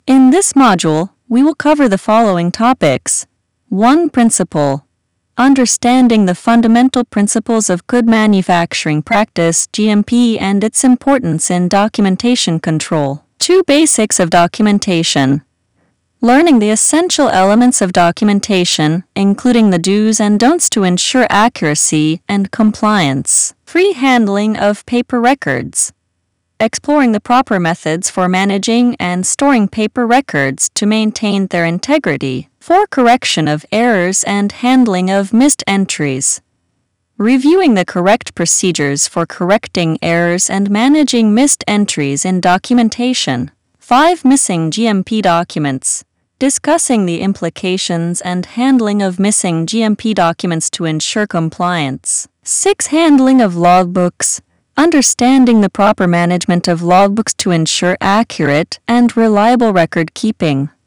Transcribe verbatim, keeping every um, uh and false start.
In this module, we will cover the following topics. one. Principle. Understanding the fundamental principles of good manufacturing practice (G M P) and its importance in documentation control. two. Basics of documentation. Learning the essential elements of documentation, including the do's and don'ts to ensure accuracy and compliance. three. Handling of paper records. Exploring the proper methods for managing and storing paper records to maintain their integrity. four. Correction of errors and handling of missed entries. Reviewing the correct procedures for correcting errors and managing missed entries in documentation. five. Missing G M P documents. Discussing the implications and handling of missing G M P documents to ensure compliance. six. Handling of logbooks. Understanding the proper management of logbooks to ensure accurate and reliable record keeping.